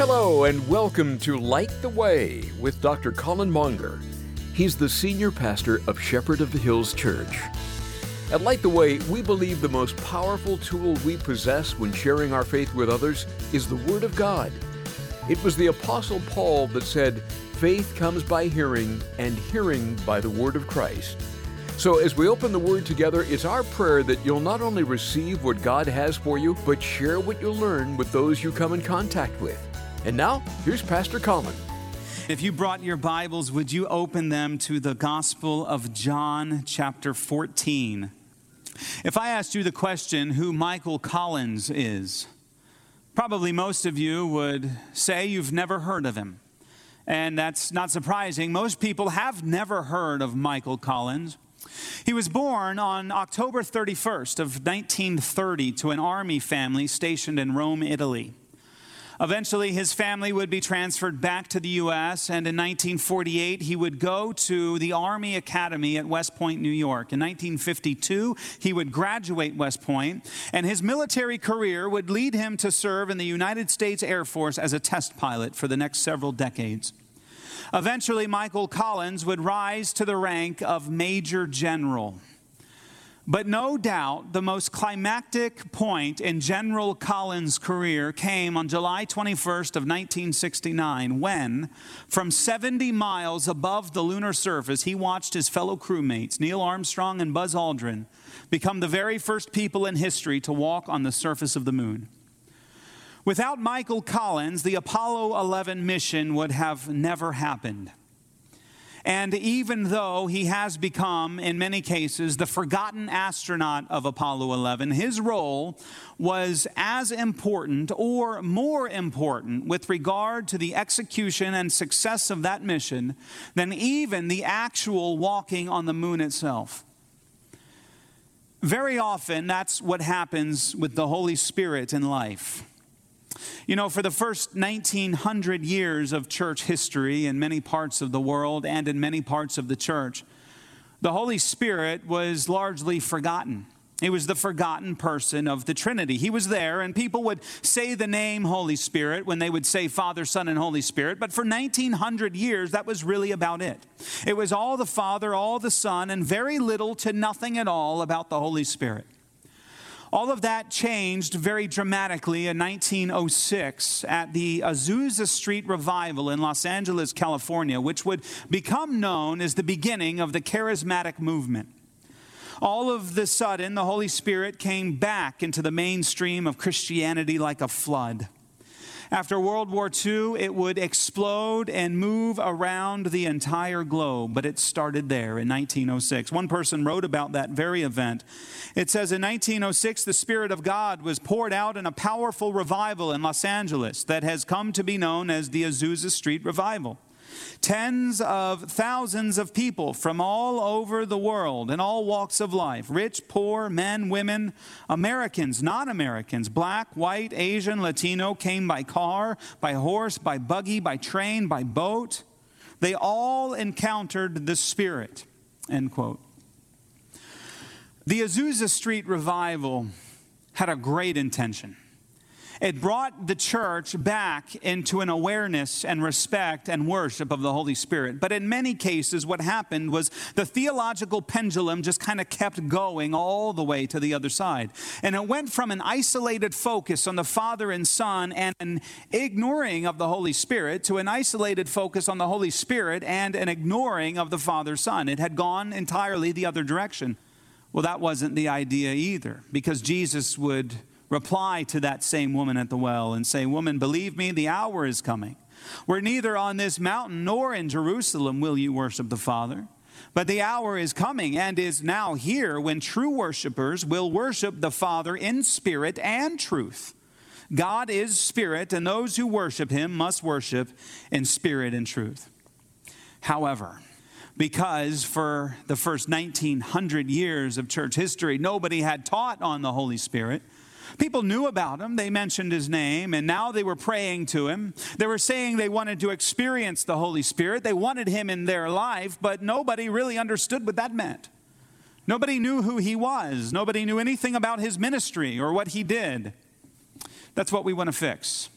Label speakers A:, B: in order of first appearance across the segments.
A: Hello and welcome to Light the Way with Dr. Colin Monger. He's the senior pastor of Shepherd of the Hills Church. At Light the Way, we believe the most powerful tool we possess when sharing our faith with others is the Word of God. It was the Apostle Paul that said, "Faith comes by hearing, and hearing by the Word of Christ." So as we open the Word together, it's our prayer that you'll not only receive what God has for you, but share what you learn with those you come in contact with. And now, here's Pastor Colin.
B: If you brought your Bibles, would you open them to the Gospel of John, chapter 14? If I asked you the question, who Michael Collins is, probably most of you would say you've never heard of him. And that's not surprising. Most people have never heard of Michael Collins. He was born on October 31st of 1930 to an army family stationed in Rome, Italy. Eventually, his family would be transferred back to the U.S., and in 1948, he would go to the Army Academy at West Point, New York. In 1952, he would graduate West Point, and his military career would lead him to serve in the United States Air Force as a test pilot for the next several decades. Eventually, Michael Collins would rise to the rank of Major General. But no doubt, the most climactic point in General Collins' career came on July 21st of 1969, when, from 70 miles above the lunar surface, he watched his fellow crewmates, Neil Armstrong and Buzz Aldrin, become the very first people in history to walk on the surface of the moon. Without Michael Collins, the Apollo 11 mission would have never happened. And even though he has become, in many cases, the forgotten astronaut of Apollo 11, his role was as important or more important with regard to the execution and success of that mission than even the actual walking on the moon itself. Very often, that's what happens with the Holy Spirit in life. You know, for the first 1900 years of church history in many parts of the world and in many parts of the church, the Holy Spirit was largely forgotten. He was the forgotten person of the Trinity. He was there, and people would say the name Holy Spirit when they would say Father, Son, and Holy Spirit. But for 1900 years, that was really about it. It was all the Father, all the Son, and very little to nothing at all about the Holy Spirit. All of that changed very dramatically in 1906 at the Azusa Street Revival in Los Angeles, California, which would become known as the beginning of the charismatic movement. All of a sudden, the Holy Spirit came back into the mainstream of Christianity like a flood. After World War II, it would explode and move around the entire globe, but it started there in 1906. One person wrote about that very event. It says, in 1906, the Spirit of God was poured out in a powerful revival in Los Angeles that has come to be known as the Azusa Street Revival. Tens of thousands of people from all over the world in all walks of life, rich, poor, men, women, Americans, non-Americans, black, white, Asian, Latino, came by car, by horse, by buggy, by train, by boat. They all encountered the Spirit, end quote. The Azusa Street Revival had a great intention. It brought the church back into an awareness and respect and worship of the Holy Spirit. But in many cases, what happened was the theological pendulum just kind of kept going all the way to the other side. And it went from an isolated focus on the Father and Son and an ignoring of the Holy Spirit to an isolated focus on the Holy Spirit and an ignoring of the Father, Son. It had gone entirely the other direction. Well, that wasn't the idea either, because Jesus would reply to that same woman at the well and say, "Woman, believe me, the hour is coming, where neither on this mountain nor in Jerusalem will you worship the Father. But the hour is coming and is now here when true worshipers will worship the Father in spirit and truth. God is spirit, and those who worship him must worship in spirit and truth." However, because for the first 1900 years of church history, nobody had taught on the Holy Spirit, people knew about him. They mentioned his name, and now they were praying to him. They were saying they wanted to experience the Holy Spirit. They wanted him in their life, but nobody really understood what that meant. Nobody knew who he was. Nobody knew anything about his ministry or what he did. That's what we want to fix.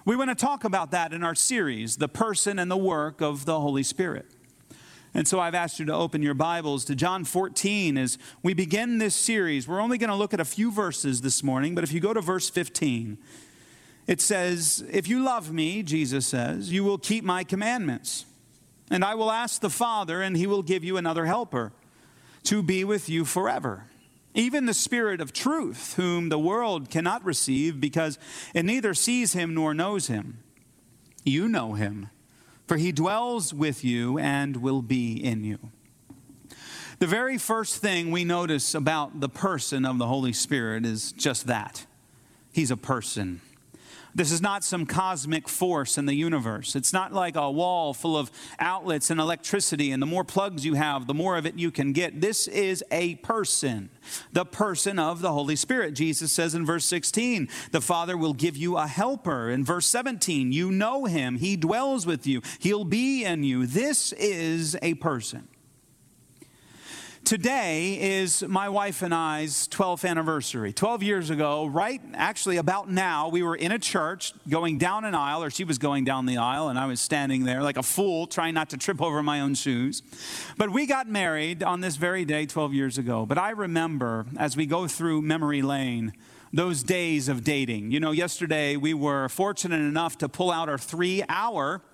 B: We want to talk about that in our series, The Person and the Work of the Holy Spirit. And so I've asked you to open your Bibles to John 14 as we begin this series. We're only going to look at a few verses this morning, but if you go to verse 15, it says, "If you love me," Jesus says, "you will keep my commandments. And I will ask the Father, and he will give you another helper to be with you forever. Even the Spirit of truth, whom the world cannot receive because it neither sees him nor knows him. You know him, for he dwells with you and will be in you." The very first thing we notice about the person of the Holy Spirit is just that. He's a person. This is not some cosmic force in the universe. It's not like a wall full of outlets and electricity, and the more plugs you have, the more of it you can get. This is a person, the person of the Holy Spirit. Jesus says in verse 16, the Father will give you a helper. In verse 17, you know him. He dwells with you. He'll be in you. This is a person. Today is my wife and I's 12th anniversary. 12 years ago, actually about now, we were in a church going down an aisle, or she was going down the aisle, and I was standing there like a fool trying not to trip over my own shoes. But we got married on this very day 12 years ago. But I remember, as we go through memory lane, those days of dating. You know, yesterday we were fortunate enough to pull out our 3-hour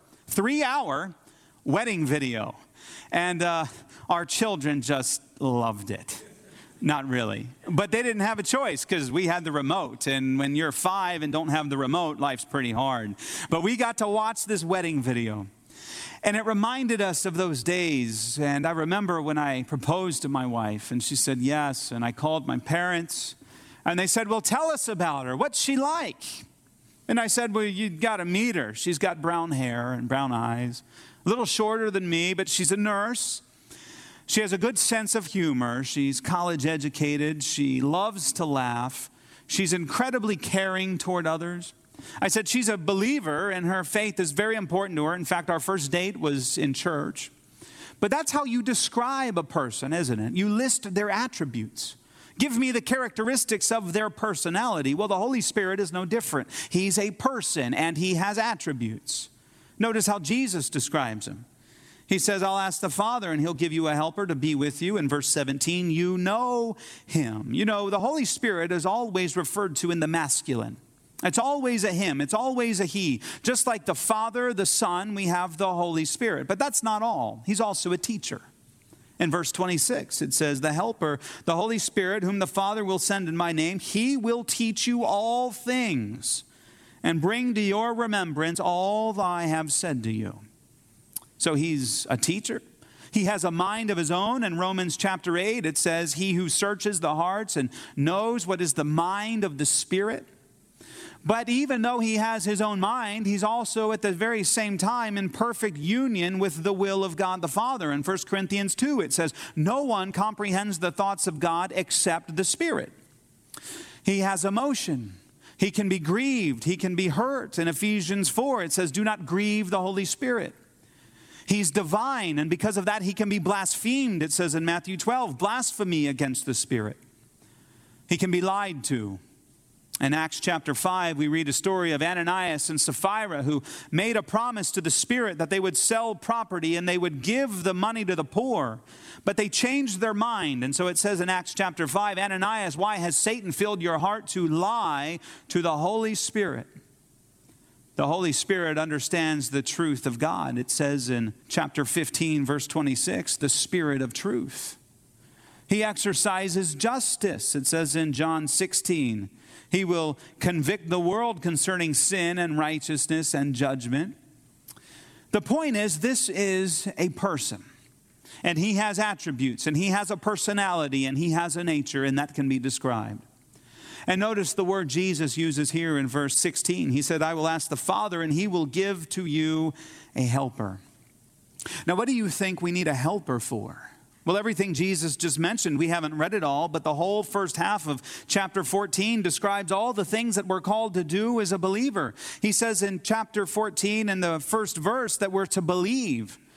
B: wedding video. And our children just loved it. Not really. But they didn't have a choice because we had the remote. And when you're 5 and don't have the remote, life's pretty hard. But we got to watch this wedding video. And it reminded us of those days. And I remember when I proposed to my wife and she said yes. And I called my parents and they said, "Well, tell us about her. What's she like?" And I said, "Well, you got to meet her. She's got brown hair and brown eyes. A little shorter than me, but she's a nurse. She has a good sense of humor. She's college educated. She loves to laugh. She's incredibly caring toward others." I said, "She's a believer and her faith is very important to her. In fact, our first date was in church." But that's how you describe a person, isn't it? You list their attributes. Give me the characteristics of their personality. Well, the Holy Spirit is no different. He's a person and he has attributes. Notice how Jesus describes him. He says, "I'll ask the Father and he'll give you a helper to be with you." In verse 17, you know him. You know, the Holy Spirit is always referred to in the masculine. It's always a him. It's always a he. Just like the Father, the Son, we have the Holy Spirit. But that's not all. He's also a teacher. In verse 26, it says, "The helper, the Holy Spirit, whom the Father will send in my name, he will teach you all things and bring to your remembrance all that I have said to you." So he's a teacher. He has a mind of his own. In Romans chapter 8, it says, "He who searches the hearts and knows what is the mind of the Spirit." But even though he has his own mind, he's also at the very same time in perfect union with the will of God the Father. In 1 Corinthians 2, it says, "No one comprehends the thoughts of God except the Spirit." He has emotion. He can be grieved. He can be hurt. In Ephesians 4, it says, "Do not grieve the Holy Spirit." He's divine, and because of that, he can be blasphemed. It says in Matthew 12, blasphemy against the Spirit. He can be lied to. In Acts chapter 5, we read a story of Ananias and Sapphira who made a promise to the Spirit that they would sell property and they would give the money to the poor. But they changed their mind. And so it says in Acts chapter 5, "Ananias, why has Satan filled your heart to lie to the Holy Spirit?" The Holy Spirit understands the truth of God. It says in chapter 15, verse 26, "the Spirit of truth." He exercises justice. It says in John 16, "He will convict the world concerning sin and righteousness and judgment." The point is, this is a person. And he has attributes, and he has a personality, and he has a nature, and that can be described. And notice the word Jesus uses here in verse 16. He said, "I will ask the Father, and he will give to you a helper." Now, what do you think we need a helper for? Well, everything Jesus just mentioned, we haven't read it all, but the whole first half of chapter 14 describes all the things that we're called to do as a believer. He says in chapter 14, in the first verse, that we're to believe.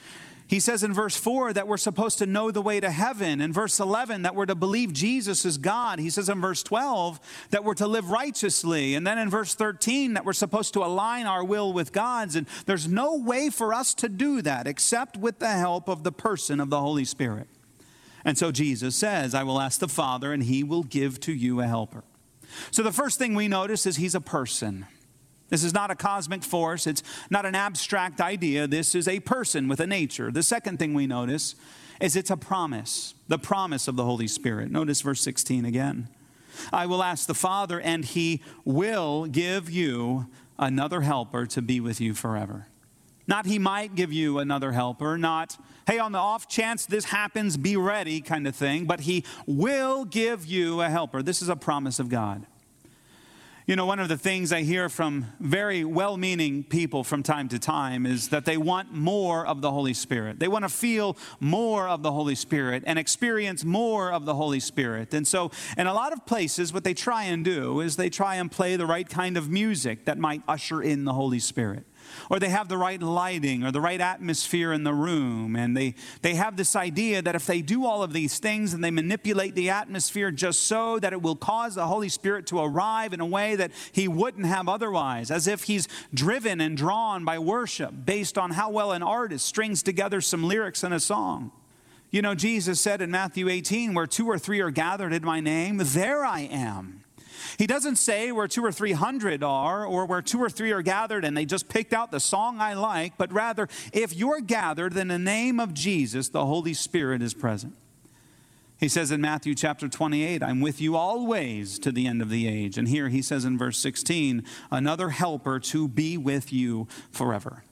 B: He says in verse 4 that we're supposed to know the way to heaven. In verse 11 that we're to believe Jesus is God. He says in verse 12 that we're to live righteously. And then in verse 13 that we're supposed to align our will with God's. And there's no way for us to do that except with the help of the person of the Holy Spirit. And so Jesus says, I will ask the Father and he will give to you a helper. So the first thing we notice is he's a person. This is not a cosmic force. It's not an abstract idea. This is a person with a nature. The second thing we notice is it's a promise, the promise of the Holy Spirit. Notice verse 16 again. I will ask the Father, and he will give you another helper to be with you forever. Not he might give you another helper, not, hey, on the off chance this happens, be ready kind of thing, but he will give you a helper. This is a promise of God. You know, one of the things I hear from very well-meaning people from time to time is that they want more of the Holy Spirit. They want to feel more of the Holy Spirit and experience more of the Holy Spirit. And so in a lot of places, what they try and do is they try and play the right kind of music that might usher in the Holy Spirit. Or they have the right lighting or the right atmosphere in the room. And they have this idea that if they do all of these things and they manipulate the atmosphere just so that it will cause the Holy Spirit to arrive in a way that he wouldn't have otherwise, as if he's driven and drawn by worship based on how well an artist strings together some lyrics in a song. You know, Jesus said in Matthew 18, where 2 or 3 are gathered in my name, there I am. He doesn't say where 200 or 300 are, or where 2 or 3 are gathered and they just picked out the song I like, but rather, if you're gathered in the name of Jesus, the Holy Spirit is present. He says in Matthew chapter 28, I'm with you always to the end of the age. And here he says in verse 16, another helper to be with you forever.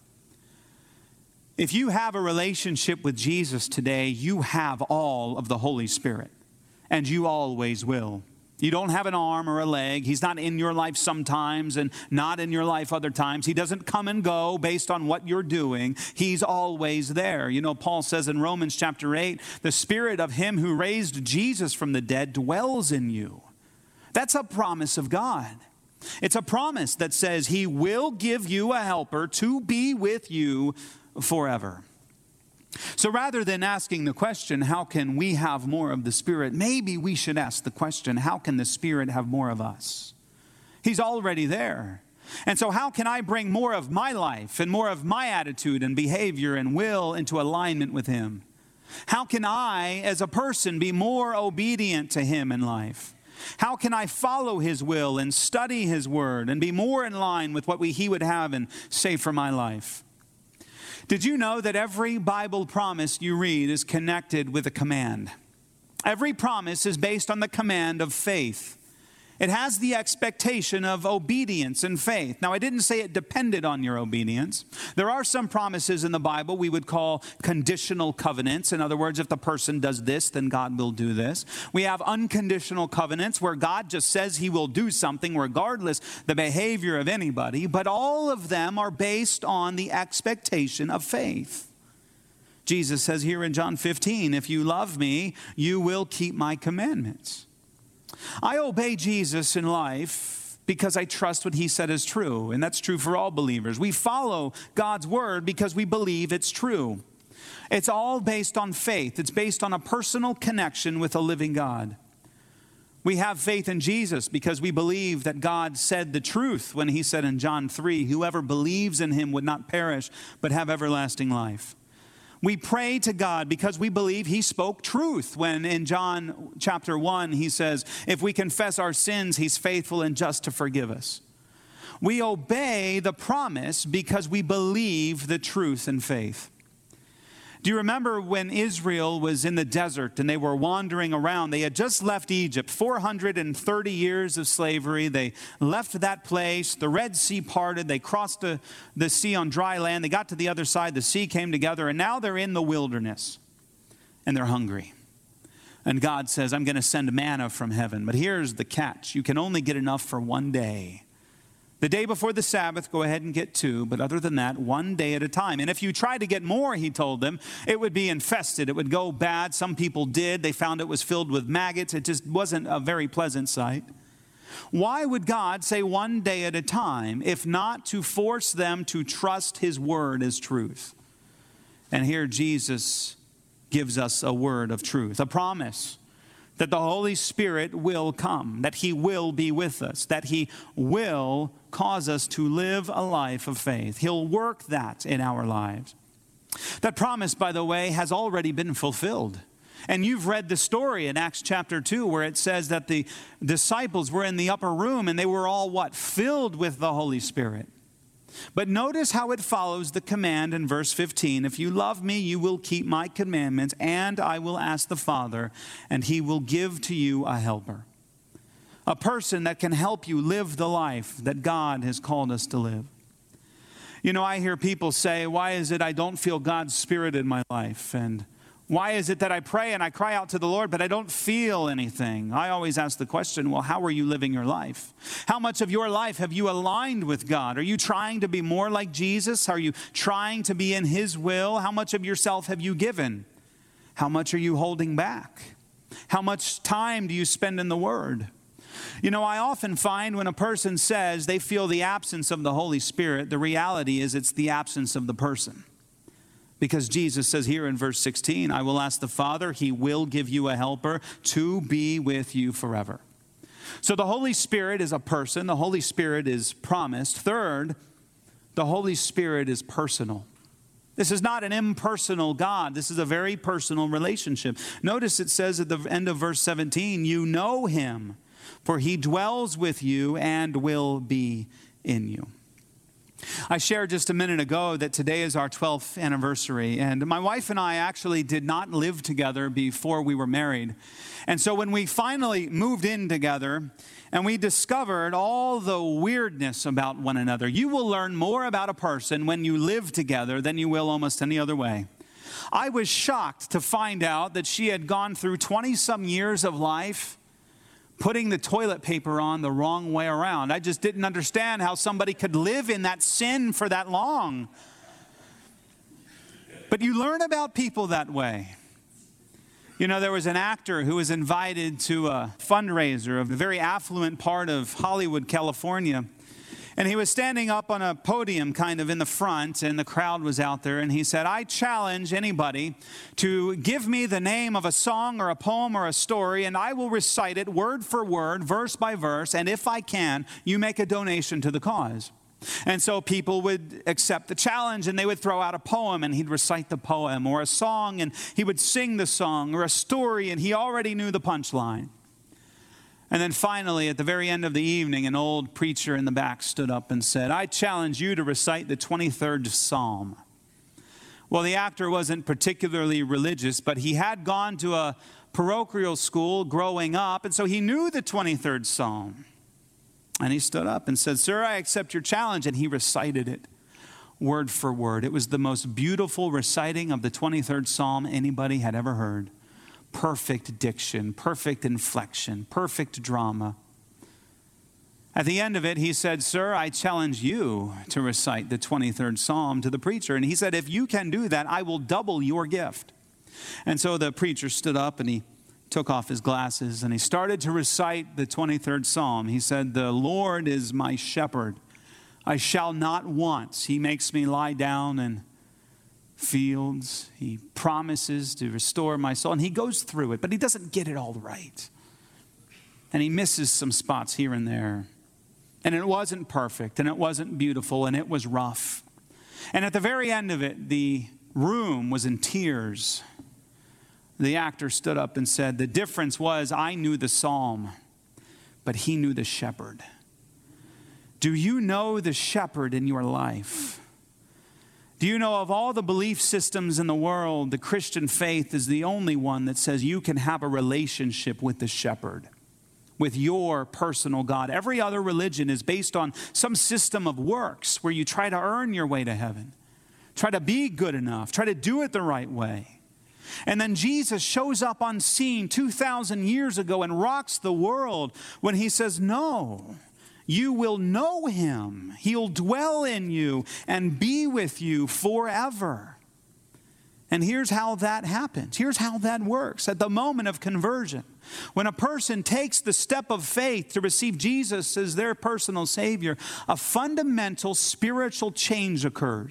B: If you have a relationship with Jesus today, you have all of the Holy Spirit, and you always will. You don't have an arm or a leg. He's not in your life sometimes and not in your life other times. He doesn't come and go based on what you're doing. He's always there. You know, Paul says in Romans chapter 8, the Spirit of him who raised Jesus from the dead dwells in you. That's a promise of God. It's a promise that says he will give you a helper to be with you forever. So rather than asking the question, how can we have more of the Spirit? Maybe we should ask the question, how can the Spirit have more of us? He's already there. And so how can I bring more of my life and more of my attitude and behavior and will into alignment with him? How can I, as a person, be more obedient to him in life? How can I follow his will and study his word and be more in line with what he would have and say for my life? Did you know that every Bible promise you read is connected with a command? Every promise is based on the command of faith. It has the expectation of obedience and faith. Now, I didn't say it depended on your obedience. There are some promises in the Bible we would call conditional covenants. In other words, if the person does this, then God will do this. We have unconditional covenants where God just says he will do something regardless the behavior of anybody. But all of them are based on the expectation of faith. Jesus says here in John 15, if you love me, you will keep my commandments. I obey Jesus in life because I trust what he said is true, and that's true for all believers. We follow God's word because we believe it's true. It's all based on faith. It's based on a personal connection with a living God. We have faith in Jesus because we believe that God said the truth when he said in John 3, whoever believes in him would not perish but have everlasting life. We pray to God because we believe he spoke truth when in John chapter 1 he says, if we confess our sins, he's faithful and just to forgive us. We obey the promise because we believe the truth in faith. Do you remember when Israel was in the desert and they were wandering around? They had just left Egypt, 430 years of slavery. They left that place. The Red Sea parted. They crossed the sea on dry land. They got to the other side. The sea came together. And now they're in the wilderness and they're hungry. And God says, I'm going to send manna from heaven. But here's the catch. You can only get enough for one day. The day before the Sabbath, go ahead and get 2, but other than that, 1 day at a time. And if you try to get more, he told them, it would be infested. It would go bad. Some people did. They found it was filled with maggots. It just wasn't a very pleasant sight. Why would God say 1 day at a time, if not to force them to trust his word as truth? And here Jesus gives us a word of truth, a promise that the Holy Spirit will come, that he will be with us, that he will cause us to live a life of faith. He'll work that in our lives. That promise, by the way, has already been fulfilled. And you've read the story in Acts chapter 2 where it says that the disciples were in the upper room and they were all what? Filled with the Holy Spirit. But notice how it follows the command in verse 15. If you love me, you will keep my commandments, and I will ask the Father, and he will give to you a helper. A person that can help you live the life that God has called us to live. You know, I hear people say, why is it I don't feel God's Spirit in my life? And why is it that I pray and I cry out to the Lord, but I don't feel anything? I always ask the question, well, how are you living your life? How much of your life have you aligned with God? Are you trying to be more like Jesus? Are you trying to be in his will? How much of yourself have you given? How much are you holding back? How much time do you spend in the Word? You know, I often find when a person says they feel the absence of the Holy Spirit, the reality is it's the absence of the person. Because Jesus says here in verse 16, I will ask the Father, he will give you a helper to be with you forever. So the Holy Spirit is a person. The Holy Spirit is promised. Third, the Holy Spirit is personal. This is not an impersonal God. This is a very personal relationship. Notice it says at the end of verse 17, you know him, for he dwells with you and will be in you. I shared just a minute ago that today is our 12th anniversary, and my wife and I actually did not live together before we were married. And so when we finally moved in together and we discovered all the weirdness about one another, you will learn more about a person when you live together than you will almost any other way. I was shocked to find out that she had gone through 20-some years of life putting the toilet paper on the wrong way around. I just didn't understand how somebody could live in that sin for that long. But you learn about people that way. You know, there was an actor who was invited to a fundraiser of a very affluent part of Hollywood, California. And he was standing up on a podium kind of in the front, and the crowd was out there. And he said, I challenge anybody to give me the name of a song or a poem or a story, and I will recite it word for word, verse by verse. And if I can, you make a donation to the cause. And so people would accept the challenge, and they would throw out a poem, and he'd recite the poem, or a song, and he would sing the song, or a story, and he already knew the punchline. And then finally, at the very end of the evening, an old preacher in the back stood up and said, I challenge you to recite the 23rd Psalm. Well, the actor wasn't particularly religious, but he had gone to a parochial school growing up, and so he knew the 23rd Psalm. And he stood up and said, Sir, I accept your challenge. And he recited it word for word. It was the most beautiful reciting of the 23rd Psalm anybody had ever heard. Perfect diction, perfect inflection, perfect drama. At the end of it, he said, Sir, I challenge you to recite the 23rd Psalm to the preacher. And he said, if you can do that, I will double your gift. And so the preacher stood up and he took off his glasses and he started to recite the 23rd Psalm. He said, the Lord is my shepherd. I shall not want. He makes me lie down in fields. He promises to restore my soul. And he goes through it, but he doesn't get it all right. And he misses some spots here and there. And it wasn't perfect, and it wasn't beautiful, and it was rough. And at the very end of it, the room was in tears. The actor stood up and said, the difference was I knew the psalm, but he knew the shepherd. Do you know the shepherd in your life? Do you know of all the belief systems in the world, the Christian faith is the only one that says you can have a relationship with the shepherd, with your personal God. Every other religion is based on some system of works where you try to earn your way to heaven, try to be good enough, try to do it the right way. And then Jesus shows up on scene 2,000 years ago and rocks the world when he says, no. You will know him. He'll dwell in you and be with you forever. And here's how that happens. Here's how that works. At the moment of conversion, when a person takes the step of faith to receive Jesus as their personal Savior, a fundamental spiritual change occurs.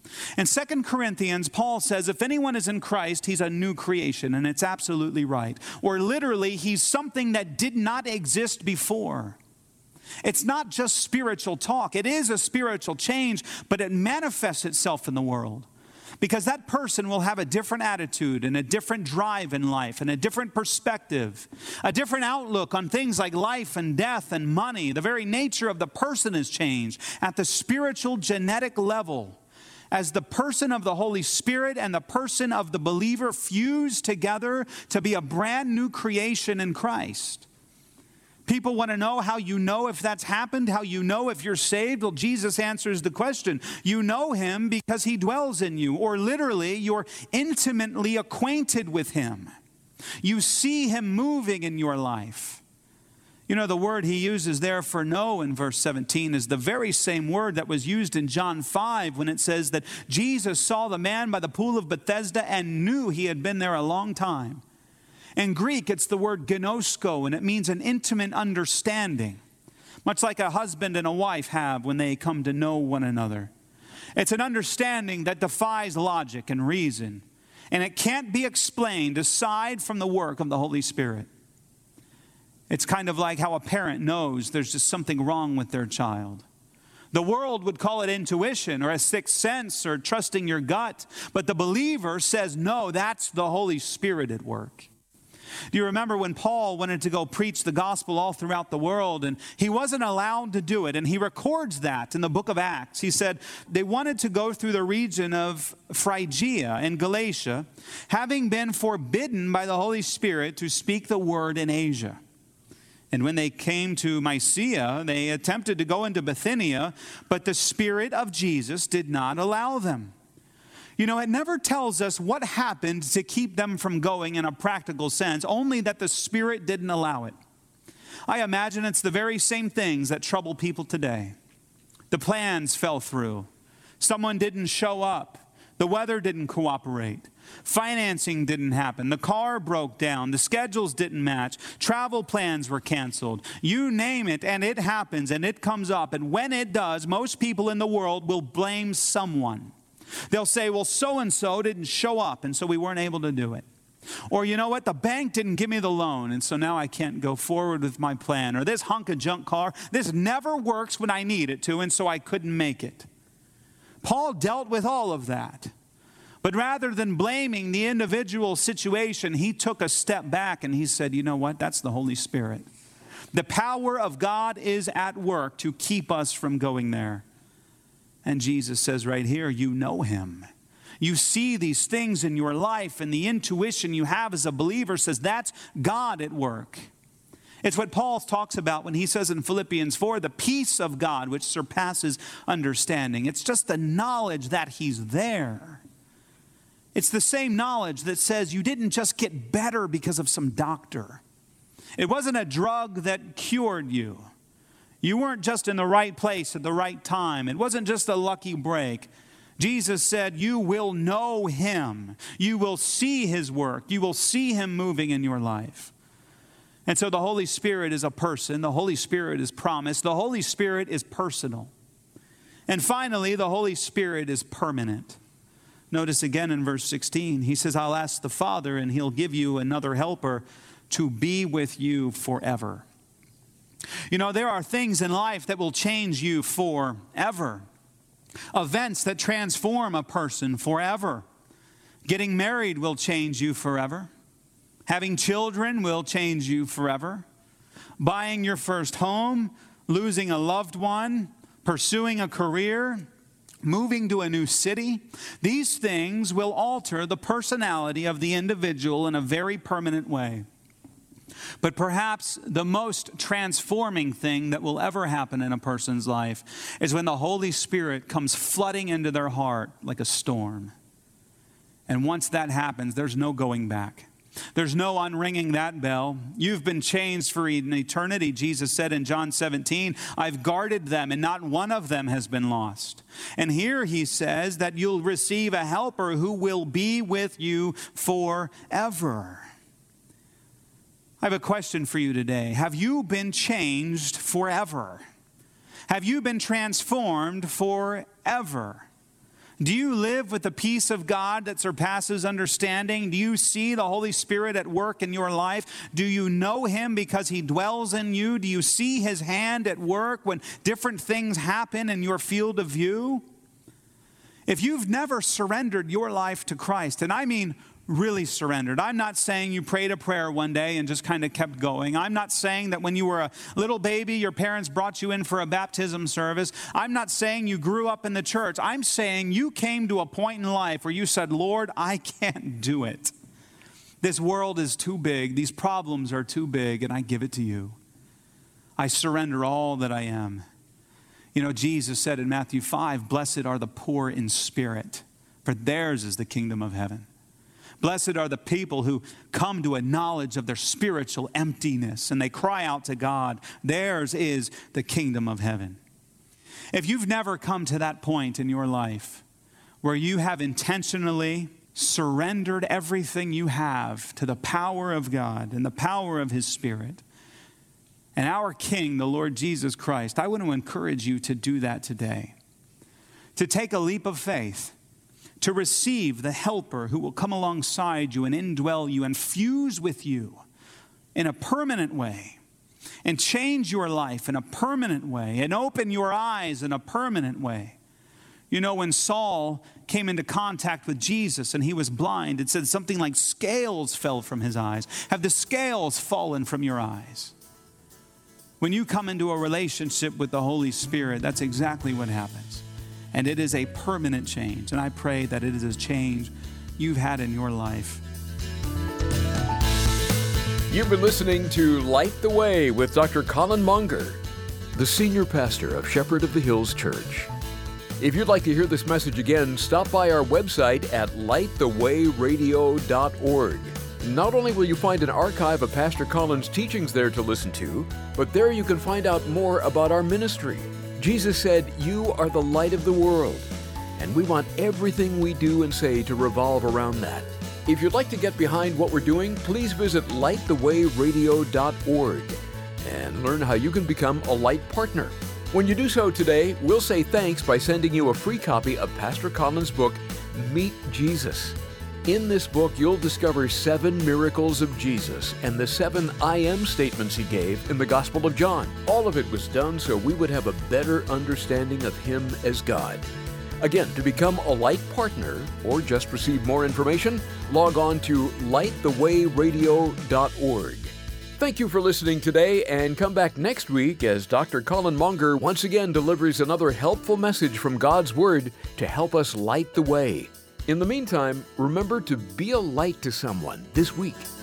B: In 2 Corinthians, Paul says, if anyone is in Christ, he's a new creation, and it's absolutely right. Or literally, he's something that did not exist before. It's not just spiritual talk. It is a spiritual change, but it manifests itself in the world. Because that person will have a different attitude and a different drive in life and a different perspective, a different outlook on things like life and death and money. The very nature of the person is changed at the spiritual genetic level. As the person of the Holy Spirit and the person of the believer fuse together to be a brand new creation in Christ. People want to know how you know if that's happened, how you know if you're saved. Well, Jesus answers the question. You know him because he dwells in you, or literally, you're intimately acquainted with him. You see him moving in your life. You know, the word he uses there for know in verse 17 is the very same word that was used in John 5 when it says that Jesus saw the man by the pool of Bethesda and knew he had been there a long time. In Greek, it's the word gnosko, and it means an intimate understanding, much like a husband and a wife have when they come to know one another. It's an understanding that defies logic and reason, and it can't be explained aside from the work of the Holy Spirit. It's kind of like how a parent knows there's just something wrong with their child. The world would call it intuition or a sixth sense or trusting your gut, but the believer says, no, that's the Holy Spirit at work. Do you remember when Paul wanted to go preach the gospel all throughout the world, and he wasn't allowed to do it, and he records that in the book of Acts. He said they wanted to go through the region of Phrygia and Galatia, having been forbidden by the Holy Spirit to speak the word in Asia. And when they came to Mysia, they attempted to go into Bithynia, but the Spirit of Jesus did not allow them. You know, it never tells us what happened to keep them from going in a practical sense, only that the Spirit didn't allow it. I imagine it's the very same things that trouble people today. The plans fell through. Someone didn't show up. The weather didn't cooperate. Financing didn't happen. The car broke down. The schedules didn't match. Travel plans were canceled. You name it, and it happens, and it comes up. And when it does, most people in the world will blame someone. They'll say, well, so-and-so didn't show up, and so we weren't able to do it. Or, you know what, the bank didn't give me the loan, and so now I can't go forward with my plan. Or this hunk of junk car, this never works when I need it to, and so I couldn't make it. Paul dealt with all of that. But rather than blaming the individual situation, he took a step back and he said, you know what, that's the Holy Spirit. The power of God is at work to keep us from going there. And Jesus says right here, you know him. You see these things in your life, and the intuition you have as a believer says that's God at work. It's what Paul talks about when he says in Philippians 4, the peace of God which surpasses understanding. It's just the knowledge that he's there. It's the same knowledge that says you didn't just get better because of some doctor. It wasn't a drug that cured you. You weren't just in the right place at the right time. It wasn't just a lucky break. Jesus said, you will know him. You will see his work. You will see him moving in your life. And so the Holy Spirit is a person. The Holy Spirit is promised. The Holy Spirit is personal. And finally, the Holy Spirit is permanent. Notice again in verse 16, he says, I'll ask the Father, and he'll give you another helper to be with you forever. You know, there are things in life that will change you forever. Events that transform a person forever. Getting married will change you forever. Having children will change you forever. Buying your first home, losing a loved one, pursuing a career, moving to a new city. These things will alter the personality of the individual in a very permanent way. But perhaps the most transforming thing that will ever happen in a person's life is when the Holy Spirit comes flooding into their heart like a storm. And once that happens, there's no going back. There's no unringing that bell. You've been changed for an eternity. Jesus said in John 17, I've guarded them, and not one of them has been lost. And here he says that you'll receive a helper who will be with you forever. I have a question for you today. Have you been changed forever? Have you been transformed forever? Do you live with the peace of God that surpasses understanding? Do you see the Holy Spirit at work in your life? Do you know Him because He dwells in you? Do you see His hand at work when different things happen in your field of view? If you've never surrendered your life to Christ, and I mean really surrendered. I'm not saying you prayed a prayer one day and just kind of kept going. I'm not saying that when you were a little baby, your parents brought you in for a baptism service. I'm not saying you grew up in the church. I'm saying you came to a point in life where you said, Lord, I can't do it. This world is too big. These problems are too big, and I give it to you. I surrender all that I am. You know, Jesus said in Matthew 5, blessed are the poor in spirit, for theirs is the kingdom of heaven. Blessed are the people who come to a knowledge of their spiritual emptiness and they cry out to God. Theirs is the kingdom of heaven. If you've never come to that point in your life where you have intentionally surrendered everything you have to the power of God and the power of His Spirit and our King, the Lord Jesus Christ, I want to encourage you to do that today. To take a leap of faith. To receive the helper who will come alongside you and indwell you and fuse with you in a permanent way and change your life in a permanent way and open your eyes in a permanent way. You know, when Saul came into contact with Jesus and he was blind, it said something like scales fell from his eyes. Have the scales fallen from your eyes? When you come into a relationship with the Holy Spirit, that's exactly what happens. And it is a permanent change. And I pray that it is a change you've had in your life.
A: You've been listening to Light the Way with Dr. Colin Monger, the senior pastor of Shepherd of the Hills Church. If you'd like to hear this message again, stop by our website at lightthewayradio.org. Not only will you find an archive of Pastor Colin's teachings there to listen to, but there you can find out more about our ministry. Jesus said, "You are the light of the world," and we want everything we do and say to revolve around that. If you'd like to get behind what we're doing, please visit lightthewayradio.org and learn how you can become a light partner. When you do so today, we'll say thanks by sending you a free copy of Pastor Colin's book, Meet Jesus. In this book, you'll discover 7 miracles of Jesus and the 7 I am statements He gave in the Gospel of John. All of it was done so we would have a better understanding of Him as God. Again, to become a light partner or just receive more information, log on to lightthewayradio.org. Thank you for listening today, and come back next week as Dr. Colin Monger once again delivers another helpful message from God's Word to help us light the way. In the meantime, remember to be a light to someone this week.